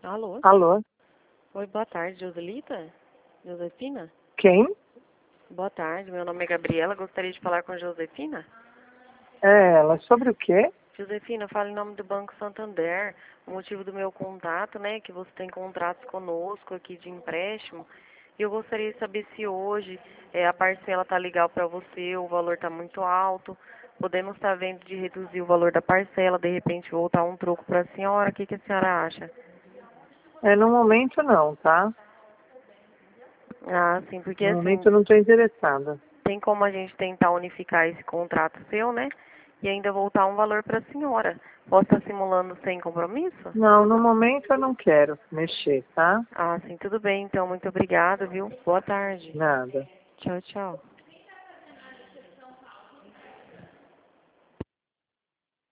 Alô? Alô? Oi, boa tarde, Joselita? Josefina? Quem? Boa tarde, meu nome é Gabriela, gostaria de falar com Josefina. É ela. Sobre o quê? Josefina, falo em nome do Banco Santander. O motivo do meu contato, né, é que você tem contratos conosco aqui de empréstimo. E eu gostaria de saber se hoje a parcela tá legal para você, o valor tá muito alto. Podemos estar vendo de reduzir o valor da parcela, de repente voltar um troco para a senhora. O que a senhora acha? No momento não, tá? Ah, sim, porque No assim, momento eu não estou interessada. tem como a gente tentar unificar esse contrato seu, né? E ainda voltar um valor para a senhora. Posso estar simulando sem compromisso? Não, no momento eu não quero mexer, tá? Ah, sim, tudo bem. Então, muito obrigada, viu? Boa tarde. Nada. Tchau, tchau.